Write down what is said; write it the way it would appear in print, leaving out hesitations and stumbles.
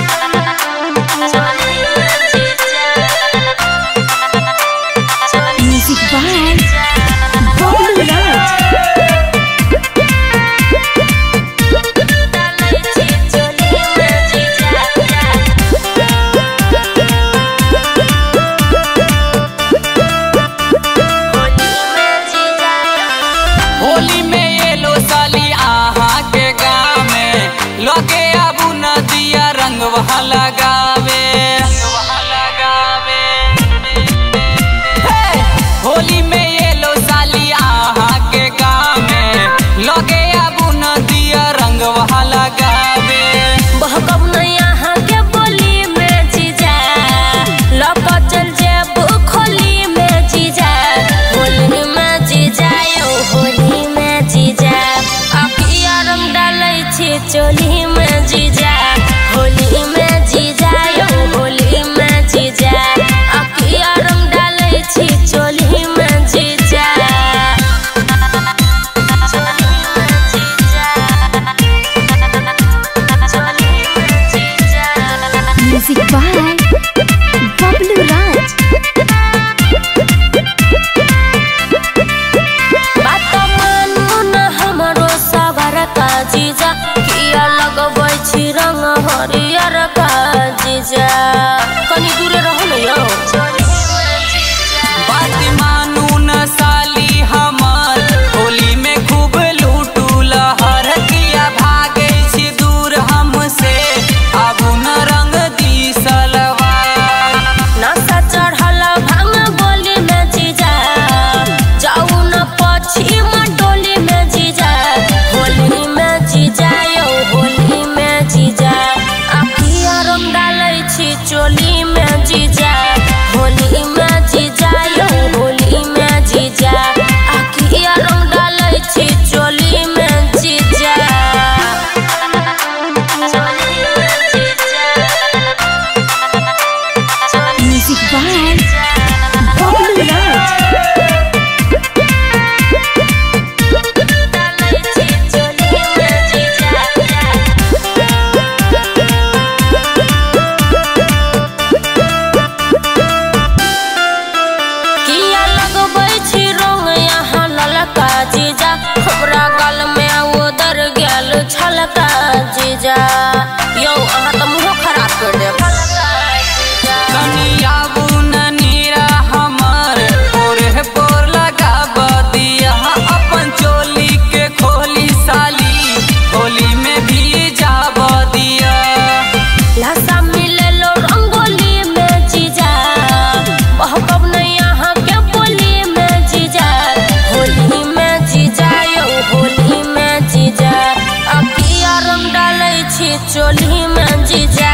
होली में ये लो साली आहा के गाँव में लोगे अब नदिया रंग वहाँ लगावे होली में ये लो साली आहा के गाँव में लोगे अब नदिया रंग वहाँ लगावे बहकब नहीं यहाँ के बोली में जीजा लौका चल जेब खोली में जीजा होली में जीजा होली में जीजा अखिया रंग डालै छी चोली में जीजा होली में जीजा होली में जीजा अखिया रंग डालै छी चोली में जीजा Music by Bablu Raj. बात मानू न हमरो सबर का जीजा किया लगबै छी रंग हरियर का जीजा कनी दूर रहो न यौ बात मानू न साली हमार होली में खूब लूटू लहर किया भागे छी दूर हमसे अब न रंग दी सलवार नशा चढ़ल भांग बोली में जीजा जाऊ न पछी मंडोली में जीजा होली में जीजा होली में जीजा अखिया रंग डालै छी चोली में जीजा होली में जीजा होली में जीजा अखिया रंग डालै छी चोली में जीजा Music by Bablu Raj. किया लगबै छी रंग यहाँ ललका जीजा हमरा गल में उधर गेल छलका जीजा यौ अहाँ तऽ मुँहो खराब कर देब कनिया बुन नीरा हमर पोरे पोर लगाब दिया अपन चोली के खोली साली होली में भी जाब दिया लहसा मिले लो रंगोली में जीजा बहकब नहीं यहाँ के बोली में जीजा होली में जीजा होली में जीजा अखिया रंग डालै छी चोली में जीजा